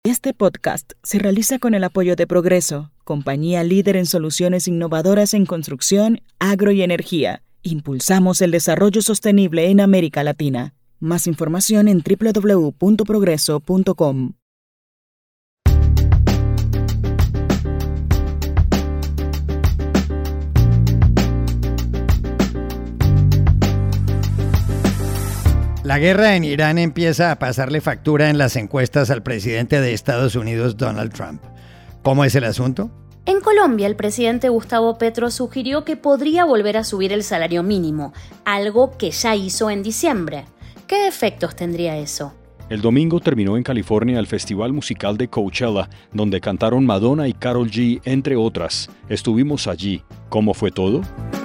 Este podcast se realiza con el apoyo de Progreso, compañía líder en soluciones innovadoras en construcción, agro y energía. Impulsamos el desarrollo sostenible en América Latina. Más información en www.progreso.com. La guerra en Irán empieza a pasarle factura en las encuestas al presidente de Estados Unidos, Donald Trump. ¿Cómo es el asunto? En Colombia, el presidente Gustavo Petro sugirió que podría volver a subir el salario mínimo, algo que ya hizo en diciembre. ¿Qué efectos tendría eso? El domingo terminó en California el festival musical de Coachella, donde cantaron Madonna y Karol G, entre otras. Estuvimos allí. ¿Cómo fue todo?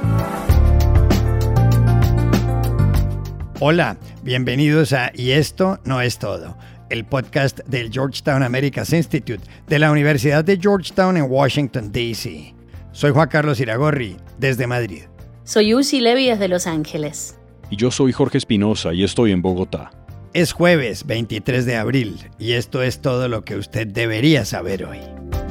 Hola, bienvenidos a Y esto no es todo, el podcast del Georgetown Americas Institute de la Universidad de Georgetown en Washington, D.C. Soy Juan Carlos Iragorri, desde Madrid. Soy Uzi Levy desde Los Ángeles. Y yo soy Jorge Espinosa y estoy en Bogotá. Es jueves 23 de abril y esto es todo lo que usted debería saber hoy.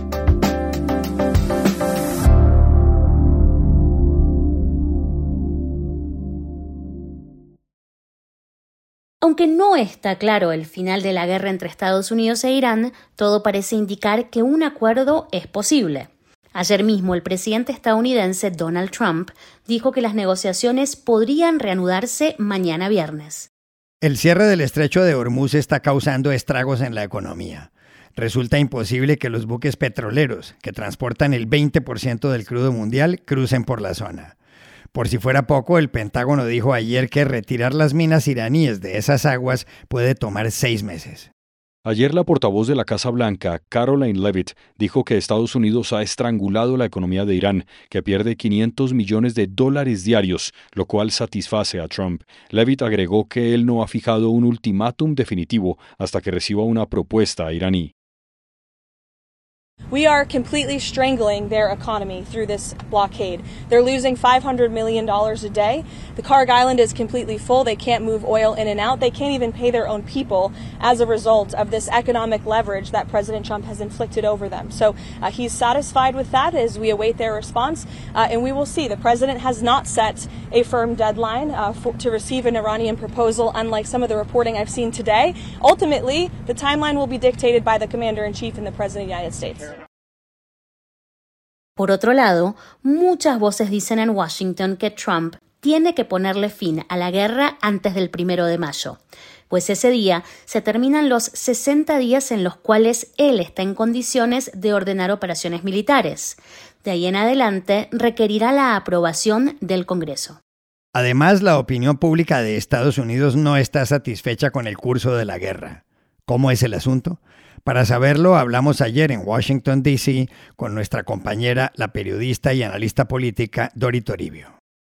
Aunque no está claro el final de la guerra entre Estados Unidos e Irán, todo parece indicar que un acuerdo es posible. Ayer mismo el presidente estadounidense Donald Trump dijo que las negociaciones podrían reanudarse mañana viernes. El cierre del estrecho de Hormuz está causando estragos en la economía. Resulta imposible que los buques petroleros, que transportan el 20% del crudo mundial, crucen por la zona. Por si fuera poco, el Pentágono dijo ayer que retirar las minas iraníes de esas aguas puede tomar 6 meses. Ayer la portavoz de la Casa Blanca, Karoline Leavitt, dijo que Estados Unidos ha estrangulado la economía de Irán, que pierde $500 millones diarios, lo cual satisface a Trump. Leavitt agregó que él no ha fijado un ultimátum definitivo hasta que reciba una propuesta iraní. We are completely strangling their economy through this blockade. They're losing $500 million a day. The Karg Island is completely full. They can't move oil in and out. They can't even pay their own people as a result of this economic leverage that President Trump has inflicted over them. So he's satisfied with that as we await their response. And we will see. The president has not set a firm deadline to receive an Iranian proposal, unlike some of the reporting I've seen today. Ultimately, the timeline will be dictated by the Commander-in-Chief and the President of the United States. Por otro lado, muchas voces dicen en Washington que Trump tiene que ponerle fin a la guerra antes del 1 de mayo, pues ese día se terminan los 60 días en los cuales él está en condiciones de ordenar operaciones militares. De ahí en adelante requerirá la aprobación del Congreso. Además, la opinión pública de Estados Unidos no está satisfecha con el curso de la guerra. ¿Cómo es el asunto? Para saberlo, hablamos ayer en Washington, D.C. con nuestra compañera, la periodista y analista política Dori Toribio.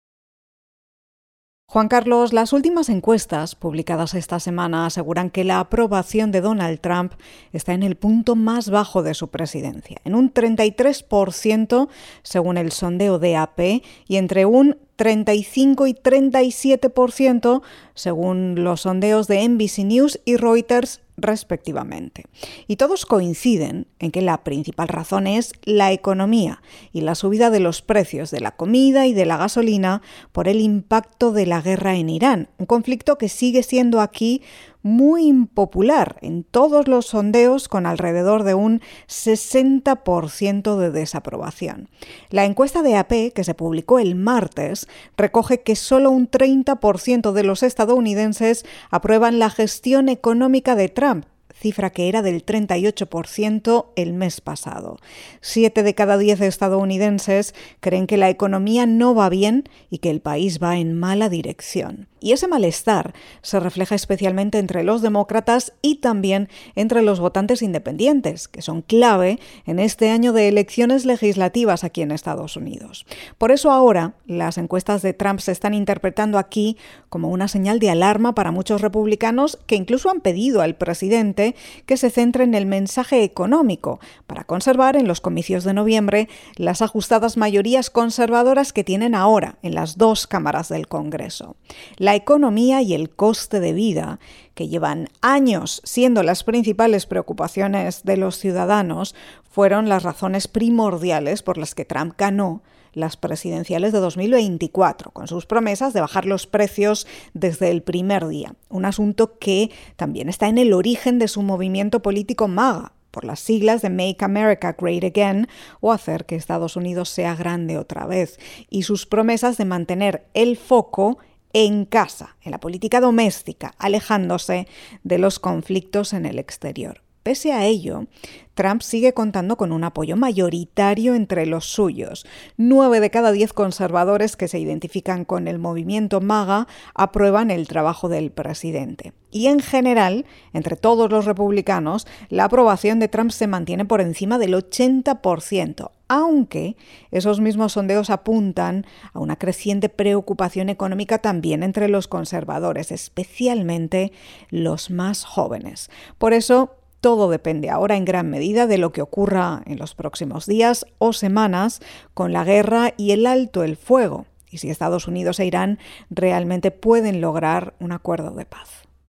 Juan Carlos, las últimas encuestas publicadas esta semana aseguran que la aprobación de Donald Trump está en el punto más bajo de su presidencia, en un 33% según el sondeo de AP y entre un 35 y 37% según los sondeos de NBC News y Reuters respectivamente. Y todos coinciden en que la principal razón es la economía y la subida de los precios de la comida y de la gasolina por el impacto de la guerra en Irán, un conflicto que sigue siendo aquí muy impopular en todos los sondeos, con alrededor de un 60% de desaprobación. La encuesta de AP, que se publicó el martes, recoge que solo un 30% de los estadounidenses aprueban la gestión económica de Trump, cifra que era del 38% el mes pasado. 7 de cada 10 estadounidenses creen que la economía no va bien y que el país va en mala dirección. Y ese malestar se refleja especialmente entre los demócratas y también entre los votantes independientes, que son clave en este año de elecciones legislativas aquí en Estados Unidos. Por eso ahora las encuestas de Trump se están interpretando aquí como una señal de alarma para muchos republicanos, que incluso han pedido al presidente que se centre en el mensaje económico para conservar en los comicios de noviembre las ajustadas mayorías conservadoras que tienen ahora en las dos cámaras del Congreso. La economía y el coste de vida que llevan años siendo las principales preocupaciones de los ciudadanos, fueron las razones primordiales por las que Trump ganó las presidenciales de 2024, con sus promesas de bajar los precios desde el primer día. Un asunto que también está en el origen de su movimiento político MAGA, por las siglas de Make America Great Again o hacer que Estados Unidos sea grande otra vez, y sus promesas de mantener el foco en casa, en la política doméstica, alejándose de los conflictos en el exterior. Pese a ello, Trump sigue contando con un apoyo mayoritario entre los suyos. 9 de cada 10 conservadores que se identifican con el movimiento MAGA aprueban el trabajo del presidente. Y en general, entre todos los republicanos, la aprobación de Trump se mantiene por encima del 80%, aunque esos mismos sondeos apuntan a una creciente preocupación económica también entre los conservadores, especialmente los más jóvenes. Por eso, todo depende ahora en gran medida de lo que ocurra en los próximos días o semanas con la guerra y el alto el fuego, y si Estados Unidos e Irán realmente pueden lograr un acuerdo de paz.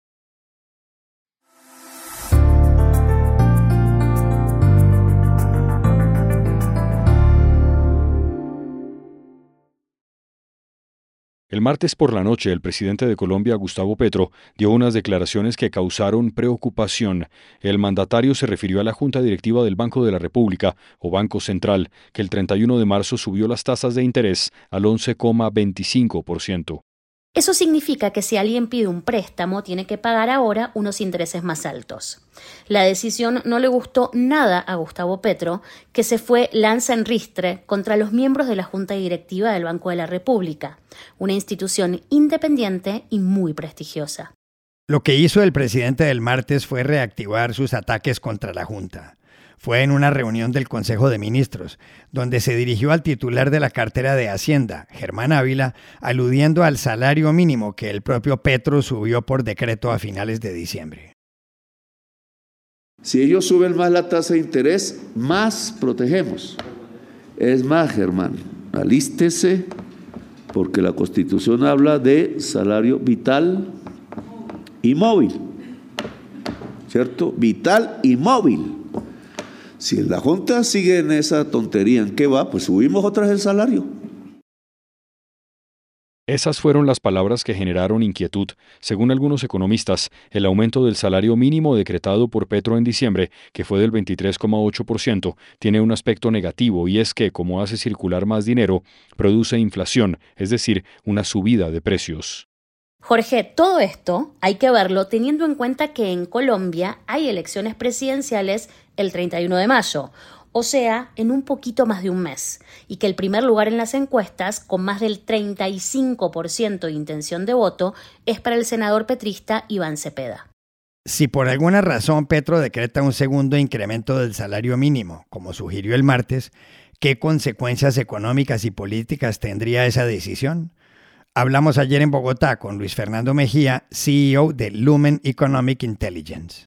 El martes por la noche, el presidente de Colombia, Gustavo Petro, dio unas declaraciones que causaron preocupación. El mandatario se refirió a la Junta Directiva del Banco de la República, o Banco Central, que el 31 de marzo subió las tasas de interés al 11,25%. Eso significa que si alguien pide un préstamo, tiene que pagar ahora unos intereses más altos. La decisión no le gustó nada a Gustavo Petro, que se fue lanza en ristre contra los miembros de la Junta Directiva del Banco de la República, una institución independiente y muy prestigiosa. Lo que hizo el presidente del martes fue reactivar sus ataques contra la Junta. Fue en una reunión del Consejo de Ministros, donde se dirigió al titular de la cartera de Hacienda, Germán Ávila, aludiendo al salario mínimo que el propio Petro subió por decreto a finales de diciembre. Si ellos suben más la tasa de interés, más protegemos. Es más, Germán, alístese, porque la Constitución habla de salario vital y móvil, ¿cierto? Vital y móvil. Si la Junta sigue en esa tontería, ¿en qué va? Pues subimos otra vez el salario. Esas fueron las palabras que generaron inquietud. Según algunos economistas, el aumento del salario mínimo decretado por Petro en diciembre, que fue del 23,8%, tiene un aspecto negativo, y es que, como hace circular más dinero, produce inflación, es decir, una subida de precios. Jorge, todo esto hay que verlo teniendo en cuenta que en Colombia hay elecciones presidenciales el 31 de mayo, o sea, en un poquito más de un mes, y que el primer lugar en las encuestas, con más del 35% de intención de voto, es para el senador petrista Iván Cepeda. Si por alguna razón Petro decreta un segundo incremento del salario mínimo, como sugirió el martes, ¿qué consecuencias económicas y políticas tendría esa decisión? Hablamos ayer en Bogotá con Luis Fernando Mejía, CEO de Lumen Economic Intelligence.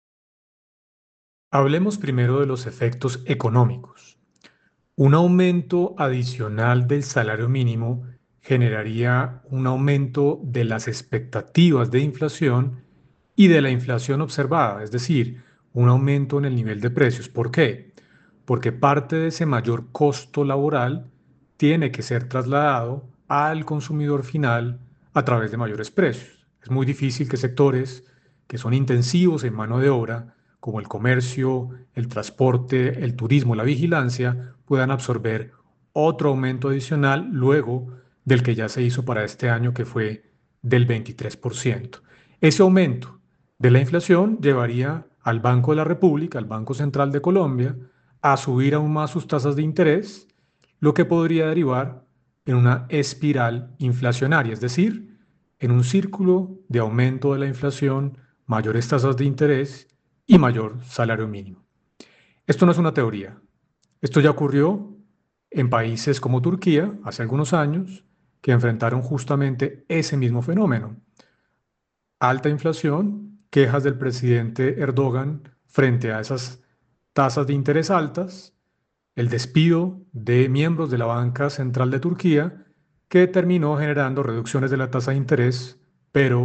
Hablemos primero de los efectos económicos. Un aumento adicional del salario mínimo generaría un aumento de las expectativas de inflación y de la inflación observada, es decir, un aumento en el nivel de precios. ¿Por qué? Porque parte de ese mayor costo laboral tiene que ser trasladado al consumidor final a través de mayores precios. Es muy difícil que sectores que son intensivos en mano de obra, como el comercio, el transporte, el turismo, la vigilancia, puedan absorber otro aumento adicional luego del que ya se hizo para este año, que fue del 23%. Ese aumento de la inflación llevaría al Banco de la República, al Banco Central de Colombia, a subir aún más sus tasas de interés, lo que podría derivar en una espiral inflacionaria, es decir, en un círculo de aumento de la inflación, mayores tasas de interés y mayor salario mínimo. Esto no es una teoría. Esto ya ocurrió en países como Turquía hace algunos años, que enfrentaron justamente ese mismo fenómeno. Alta inflación, quejas del presidente Erdogan frente a esas tasas de interés altas, el despido de miembros de la banca central de Turquía, que terminó generando reducciones de la tasa de interés, pero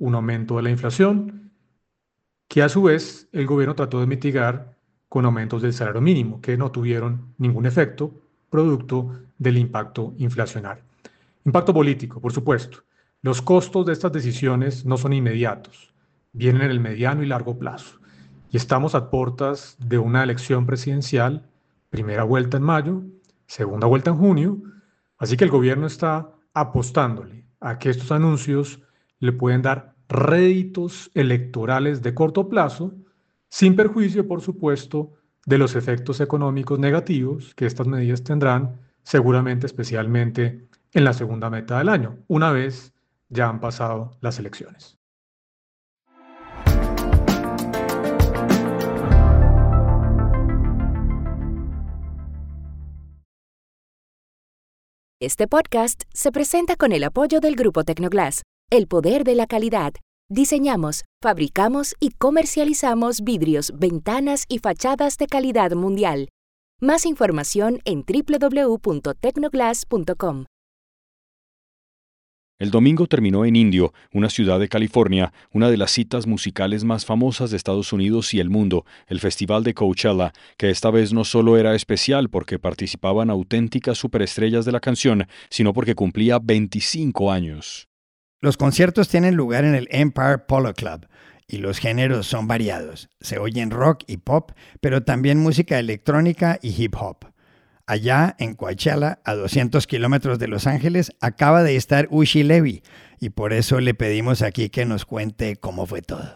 un aumento de la inflación, que a su vez el gobierno trató de mitigar con aumentos del salario mínimo, que no tuvieron ningún efecto producto del impacto inflacionario. Impacto político, por supuesto. Los costos de estas decisiones no son inmediatos, vienen en el mediano y largo plazo. Y estamos a puertas de una elección presidencial, primera vuelta en mayo, segunda vuelta en junio, así que el gobierno está apostándole a que estos anuncios le pueden dar réditos electorales de corto plazo, sin perjuicio, por supuesto, de los efectos económicos negativos que estas medidas tendrán, seguramente especialmente en la segunda mitad del año, una vez ya han pasado las elecciones. Este podcast se presenta con el apoyo del Grupo Tecnoglass, el poder de la calidad. Diseñamos, fabricamos y comercializamos vidrios, ventanas y fachadas de calidad mundial. Más información en www.tecnoglass.com. El domingo terminó en Indio, una ciudad de California, una de las citas musicales más famosas de Estados Unidos y el mundo, el Festival de Coachella, que esta vez no solo era especial porque participaban auténticas superestrellas de la canción, sino porque cumplía 25 años. Los conciertos tienen lugar en el Empire Polo Club y los géneros son variados. Se oyen rock y pop, pero también música electrónica y hip hop. Allá, en Coachella, a 200 kilómetros de Los Ángeles, acaba de estar Ushi Levy, y por eso le pedimos aquí que nos cuente cómo fue todo.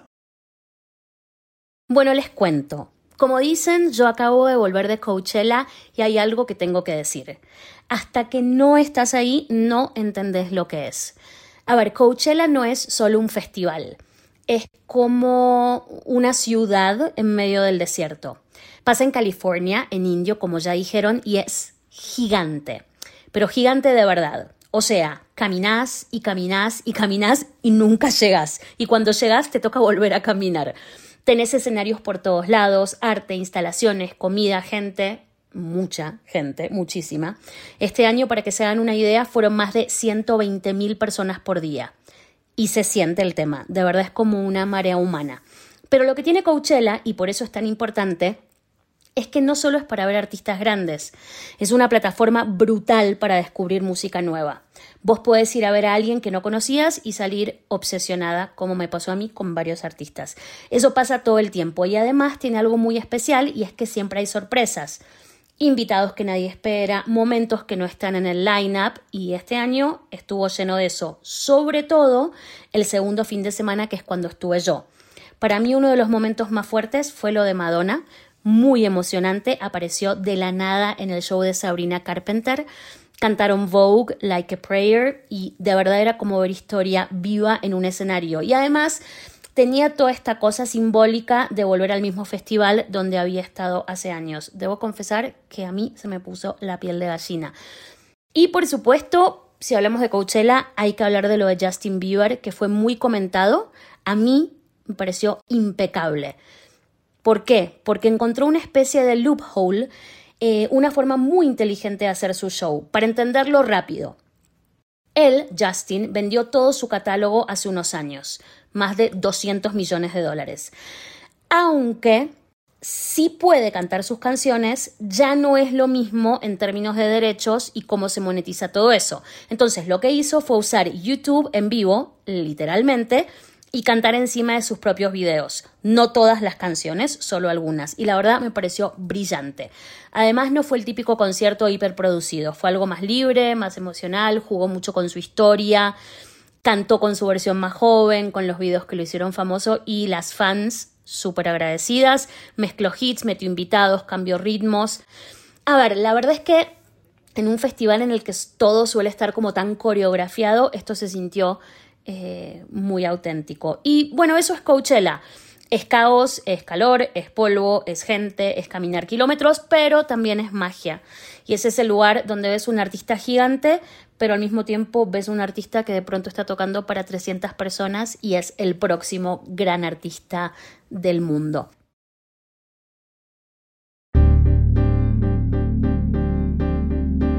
Bueno, les cuento. Como dicen, yo acabo de volver de Coachella y hay algo que tengo que decir. Hasta que no estás ahí, no entendés lo que es. A ver, Coachella no es solo un festival. Es como una ciudad en medio del desierto. Pasa en California, en Indio, como ya dijeron, y es gigante. Pero gigante de verdad. O sea, caminás y caminás y caminás y nunca llegás. Y cuando llegás te toca volver a caminar. Tenés escenarios por todos lados, arte, instalaciones, comida, gente, mucha gente, muchísima. Este año, para que se hagan una idea, fueron más de 120.000 personas por día. Y se siente el tema, de verdad es como una marea humana. Pero lo que tiene Coachella, y por eso es tan importante, es que no solo es para ver artistas grandes, es una plataforma brutal para descubrir música nueva. Vos podés ir a ver a alguien que no conocías y salir obsesionada, como me pasó a mí con varios artistas. Eso pasa todo el tiempo y además tiene algo muy especial y es que siempre hay sorpresas. Invitados que nadie espera, momentos que no están en el line-up y este año estuvo lleno de eso. Sobre todo el segundo fin de semana, que es cuando estuve yo. Para mí uno de los momentos más fuertes fue lo de Madonna. Muy emocionante, apareció de la nada en el show de Sabrina Carpenter, cantaron Vogue, Like a Prayer y de verdad era como ver historia viva en un escenario y además tenía toda esta cosa simbólica de volver al mismo festival donde había estado hace años. Debo confesar que a mí se me puso la piel de gallina. Y por supuesto, si hablamos de Coachella, hay que hablar de lo de Justin Bieber, que fue muy comentado. A mí me pareció impecable. ¿Por qué? Porque encontró una especie de loophole, una forma muy inteligente de hacer su show. Para entenderlo rápido, él, Justin, vendió todo su catálogo hace unos años, más de $200 millones. Aunque sí puede cantar sus canciones, ya no es lo mismo en términos de derechos y cómo se monetiza todo eso. Entonces, lo que hizo fue usar YouTube en vivo, literalmente, y cantar encima de sus propios videos. No todas las canciones, solo algunas. Y la verdad me pareció brillante. Además no fue el típico concierto hiperproducido. Fue algo más libre, más emocional, jugó mucho con su historia, cantó con su versión más joven, con los videos que lo hicieron famoso y las fans súper agradecidas. Mezcló hits, metió invitados, cambió ritmos. A ver, la verdad es que en un festival en el que todo suele estar como tan coreografiado, esto se sintió muy auténtico. Y bueno, eso es Coachella. Es caos, es calor, es polvo, es gente, es caminar kilómetros, pero también es magia. Y ese es el lugar donde ves un artista gigante, pero al mismo tiempo ves un artista que de pronto está tocando para 300 personas y es el próximo gran artista del mundo.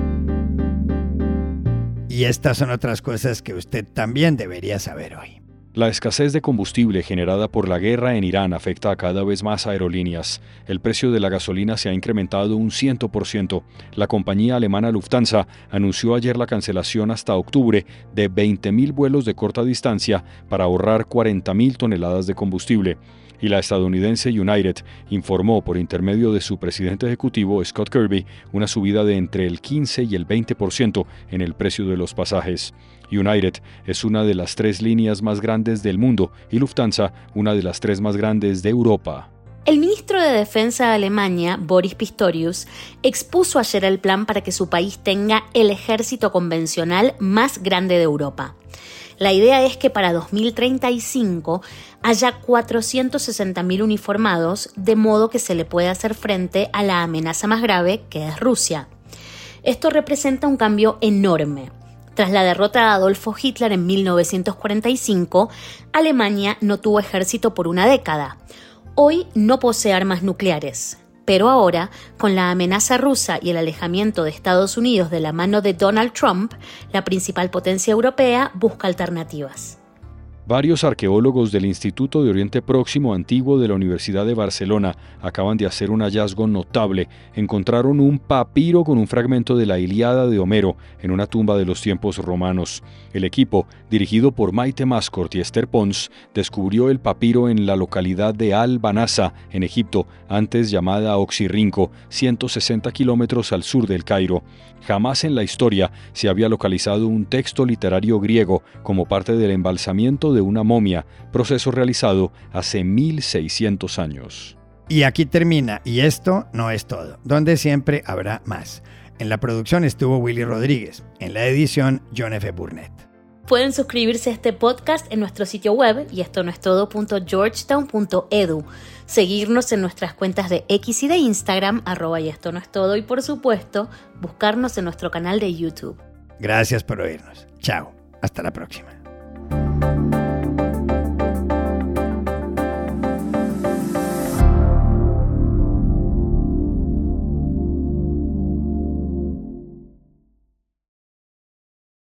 Y estas son otras cosas que usted también debería saber hoy. La escasez de combustible generada por la guerra en Irán afecta a cada vez más aerolíneas. El precio de la gasolina se ha incrementado un 100%. La compañía alemana Lufthansa anunció ayer la cancelación hasta octubre de 20.000 vuelos de corta distancia para ahorrar 40.000 toneladas de combustible. Y la estadounidense United informó por intermedio de su presidente ejecutivo Scott Kirby una subida de entre el 15 y el 20% en el precio de los pasajes. United es una de las 3 líneas más grandes del mundo y Lufthansa una de las 3 más grandes de Europa. El ministro de Defensa de Alemania, Boris Pistorius, expuso ayer el plan para que su país tenga el ejército convencional más grande de Europa. La idea es que para 2035 haya 460.000 uniformados, de modo que se le pueda hacer frente a la amenaza más grave, que es Rusia. Esto representa un cambio enorme. Tras la derrota de Adolfo Hitler en 1945, Alemania no tuvo ejército por una década. Hoy no posee armas nucleares. Pero ahora, con la amenaza rusa y el alejamiento de Estados Unidos de la mano de Donald Trump, la principal potencia europea busca alternativas. Varios arqueólogos del Instituto de Oriente Próximo Antiguo de la Universidad de Barcelona acaban de hacer un hallazgo notable. Encontraron un papiro con un fragmento de la Ilíada de Homero en una tumba de los tiempos romanos. El equipo, dirigido por Maite Mascort y Esther Pons, descubrió el papiro en la localidad de Al-Banasa, en Egipto, antes llamada Oxirrinco, 160 kilómetros al sur del Cairo. Jamás en la historia se había localizado un texto literario griego como parte del embalsamiento de una momia, proceso realizado hace 1600 años. Y aquí termina, y esto no es todo, donde siempre habrá más. En la producción estuvo Willy Rodríguez, en la edición John F. Burnett. Pueden suscribirse a este podcast en nuestro sitio web y estonoestodo.georgetown.edu, seguirnos en nuestras cuentas de X y de Instagram, @yestonoestodo, y por supuesto, buscarnos en nuestro canal de YouTube. Gracias por oírnos. Chao. Hasta la próxima.